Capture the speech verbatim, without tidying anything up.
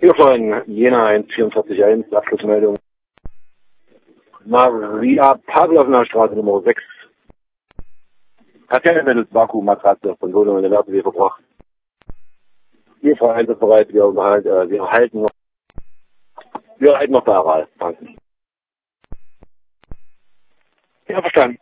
Hier von Jena eins vierundvierzig eins, Abschlussmeldung. Maria Pavlovna Straße Nummer sechs. Kartelle mittels Vakuummatratze von Wohnung in der Werbe verbracht. Wir Frau einsatzbereit, wir, äh, wir halten noch, wir halten noch da, Danke. Ja, verstanden.